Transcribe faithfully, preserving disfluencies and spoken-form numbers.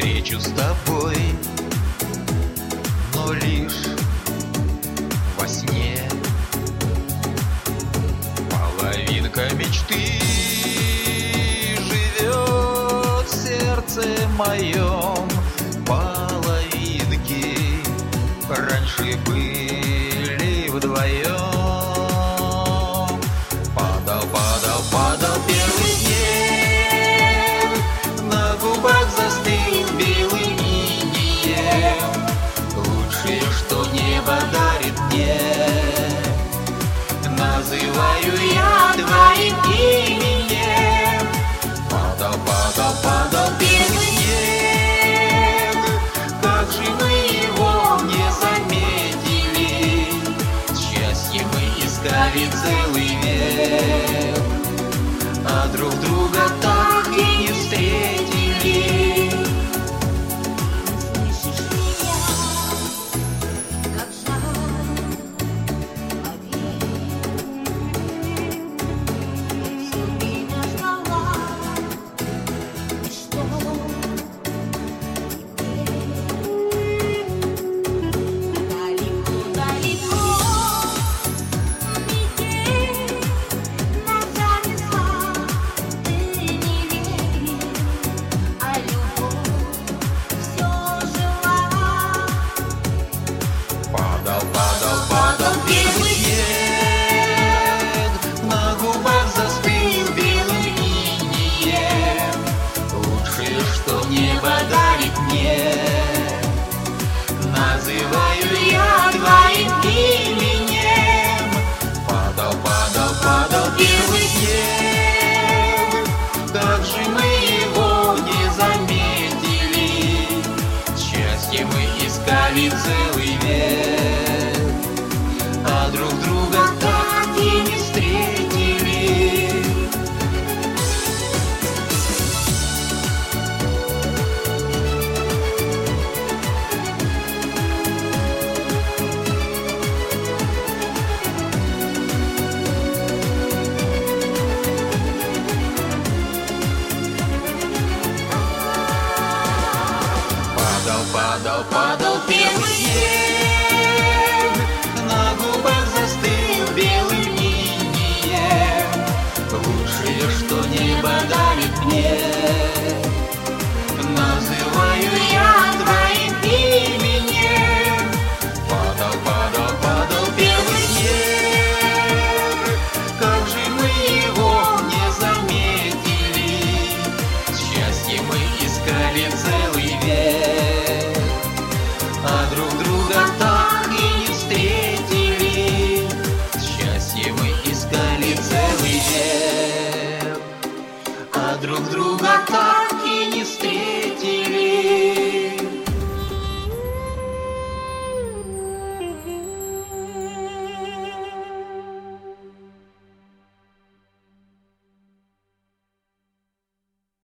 встречу с тобой, но лишь во сне. Половинка мечты живет в сердце моем. Половинки раньше были вдвоем. Падал, падал, падал первый снег, на губах застыл белым инием. Лучшее, что небо дарит мне, называю я твоим именем. Падал, падал, падал белый снег, как же мы его не заметили. Счастье мы искали целый век, а друг друга так и не встретили. Слышишь меня, как жаль, поверь, я все время ждала, и что теперь? Далеко, далеко метель нас занесла, ты не веришь, а любовь все жила. Падал, падал, падал белый снег, на губах застыл белым инием. Лучшее, что небо дарит мне, называю я твоим именем. Падал, падал, падал белый снег, как же мы его не заметили. Счастье мы искали целый век, а друг друга так и не встретили. Падал, падал, падал белый снег, на губах застыл белым инием. Лучшее, что небо дарит мне, называю я твоим именем. Падал, падал, падал белый снег, как же мы его не заметили. Счастье мы искали целый век, а друг друга так и не встретили. Счастье мы искали целый век, а друг друга так и не встретили.